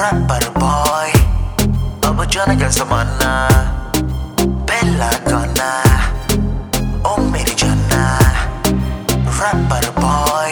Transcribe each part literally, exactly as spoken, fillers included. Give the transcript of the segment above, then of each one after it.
Wrapper boy, अब जाने का जमाना, पहला गाना, ओ मेरी जाना, रैपर बॉय।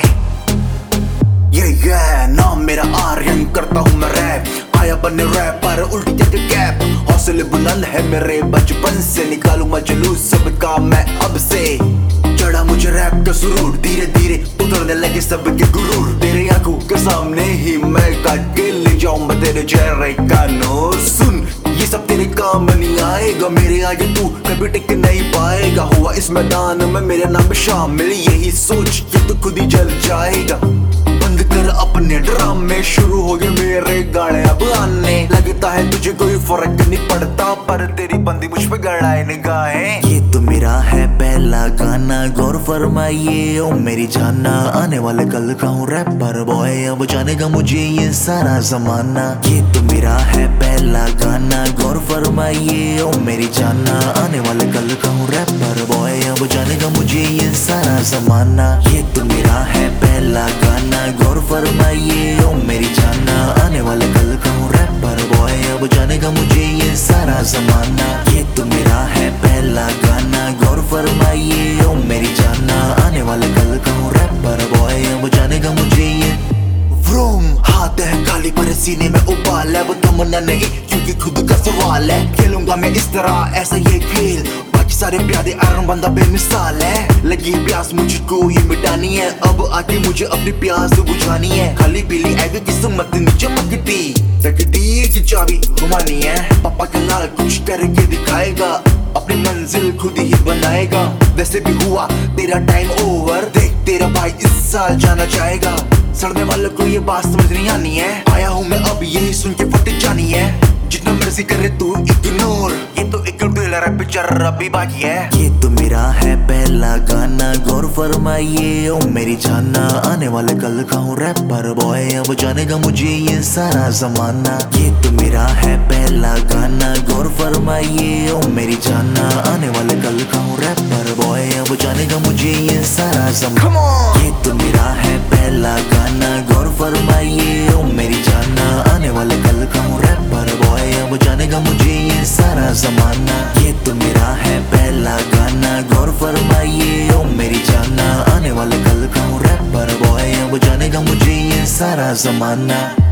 ये ये नाम मेरा आर्यन, करता हूँ मैं रैप, आया बनने रैपर उल्टी जगह कैप। हौसले बुलंद है मेरे बचपन से, निकालूंगा जुलूस सबका मैं अब से। चढ़ा मुझे रैप का सुरूर, धीरे धीरे उतरने लगे सबके गुरूर। तेरे आंखों के सामने ही मैं काट के ले जाऊंगा तेरे चेहरे का नूर। सुन ये सब तेरे काम नहीं आएगा, मेरे आगे तू कभी टिक नहीं पाएगा। हुआ इस मैदान में मेरा नाम शामिल, यही सोच के तू खुद ही जल जाएगा। बंद कर अपने ड्रामे, शुरू हो गए मेरे गाने अब आने। लगता है तुझे कोई फर्क नहीं पड़ता, पर तेरी बंदी मुझ पे गड़ाए निगाहें। ये तो मेरा है पहला गाना, गौर फरमाइए ओ मेरी जाना। आने वाले कल का हूँ रैपर बॉय, अब जानेगा मुझे ये सारा जमाना। ये तो मेरा है पहला गाना, गौर फरमाइए ओ मेरी जाना। आने वाले कल का हूँ रैपर बॉय, अब जानेगा मुझे ये सारा जमाना। ये तो मेरा है पहला गाना, गौर फरमाइए ओ मेरी जाना। आने वाले कल का हूँ रैपर बॉय, अब जानेगा मुझे ये सारा जमाना। ये तो मेरा है पहला गाना, गौर फरमाइए ओ मेरी जाना। आने वाले कल का हूँ रैपर बॉय, अब जानेगा मुझे ये। व्रूम हाथ है खाली पर सीने में उबाल है, वो तमन्ना नहीं क्योंकि खुद का सवाल है। खेलूंगा मैं इस तरह ऐसा ये खेल, बाकी सारे प्यादे आराम बंदा बेमिसाल है। लगी प्यास मुझको ये मिटानी है, अब आके मुझे अपनी प्यास बुझानी है। खाली पीली एग किस्मत नीचे मकती, तकदीर की चाबी घुमानी है। पापा का लाल कुछ करके दिखाएगा, अपनी मंजिल खुद ही बनाएगा। वैसे भी हुआ तेरा टाइम ओवर, देख तेरा भाई इस साल जाना चाहेगा। सड़ने वालों को ये बात समझ नहीं आनी है, आया हूँ मैं अब यही सुन के फट जानी है। जितना मर्जी करे तू इग्नोर, ये तो एक ट्रेलर है, पिक्चर अभी बाकी है। ये तो मेरा है पहला गाना, गौर फरमाइए ओ मेरी जाना। आने वाले कल का हूँ रैपर बॉय, अब जानेगा मुझे ये सारा जमाना। ये तो मेरा है पहला गाना, गौर फरमाइए ओ मेरी जाना। आने वाले कल का हूँ रैपर बॉय, अब जानेगा मुझे ये सारा जमाना। ये तो मेरा है पहला गाना, गौर फरमाइए ओ मेरी जाना। आने वाले कल का हूँ रैपर बॉय, अब जानेगा मुझे ये सारा जमाना। ये तो मेरा है पहला गाना, गौर फरमाइए ओ मेरी जाना। आने वाले कल का हूँ रैपर बॉय, अब जानेगा मुझे ये सारा जमाना।